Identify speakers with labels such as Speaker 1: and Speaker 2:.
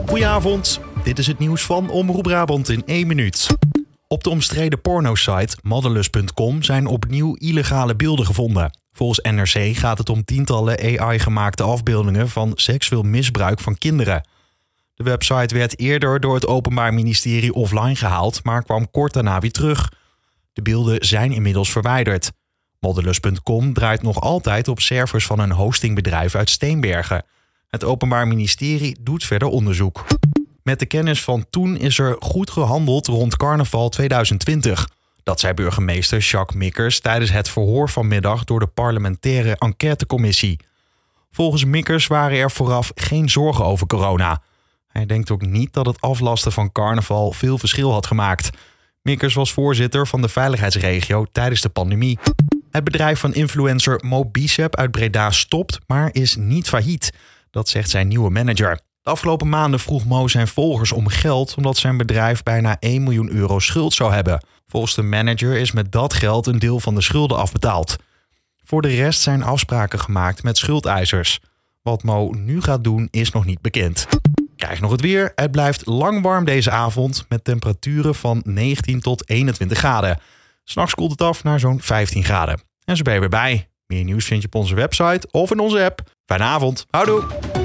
Speaker 1: Goedenavond, dit is het nieuws van Omroep Brabant in 1 minuut. Op de omstreden pornosite Modderlust.com zijn opnieuw illegale beelden gevonden. Volgens NRC gaat het om tientallen AI-gemaakte afbeeldingen van seksueel misbruik van kinderen. De website werd eerder door het Openbaar Ministerie offline gehaald, maar kwam kort daarna weer terug. De beelden zijn inmiddels verwijderd. Modderlust.com draait nog altijd op servers van een hostingbedrijf uit Steenbergen. Het Openbaar Ministerie doet verder onderzoek. Met de kennis van toen is er goed gehandeld rond carnaval 2020. Dat zei burgemeester Jacques Mikkers tijdens het verhoor vanmiddag door de parlementaire enquêtecommissie. Volgens Mikkers waren er vooraf geen zorgen over corona. Hij denkt ook niet dat het aflasten van carnaval veel verschil had gemaakt. Mikkers was voorzitter van de veiligheidsregio tijdens de pandemie. Het bedrijf van influencer Mo Bicep uit Breda stopt, maar is niet failliet. Dat zegt zijn nieuwe manager. De afgelopen maanden vroeg Mo zijn volgers om geld omdat zijn bedrijf bijna 1 miljoen euro schuld zou hebben. Volgens de manager is met dat geld een deel van de schulden afbetaald. Voor de rest zijn afspraken gemaakt met schuldeisers. Wat Mo nu gaat doen is nog niet bekend. Krijg nog het weer. Het blijft lang warm deze avond met temperaturen van 19 tot 21 graden. 's Nachts koelt het af naar zo'n 15 graden. En zo ben je weer bij. Meer nieuws vind je op onze website of in onze app. Fijne avond. Houdoe!